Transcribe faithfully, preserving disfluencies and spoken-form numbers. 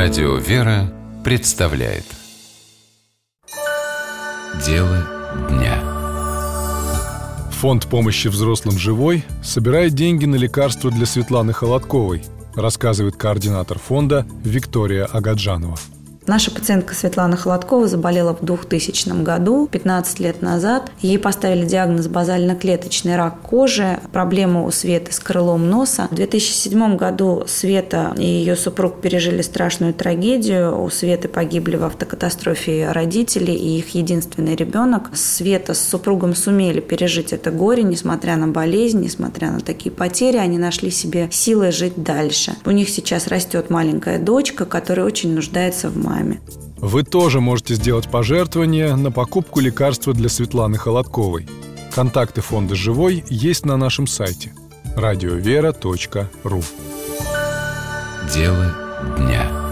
Радио «Вера» представляет Дело дня. Фонд помощи взрослым «Живой» собирает деньги на лекарства для Светланы Холодковой, рассказывает координатор фонда Виктория Агаджанова. Наша пациентка Светлана Холодкова заболела в двухтысячном году, пятнадцать лет назад. Ей поставили диагноз базально-клеточный рак кожи, проблему у Светы с крылом носа. В две тысячи седьмом году Света и ее супруг пережили страшную трагедию. У Светы погибли в автокатастрофе родители и их единственный ребенок. Света с супругом сумели пережить это горе, несмотря на болезнь, несмотря на такие потери, они нашли себе силы жить дальше. У них сейчас растет маленькая дочка, которая очень нуждается в маме. Вы тоже можете сделать пожертвование на покупку лекарства для Светланы Холодковой. Контакты фонда «Живой» есть на нашем сайте радиовера точка ру. Дело дня.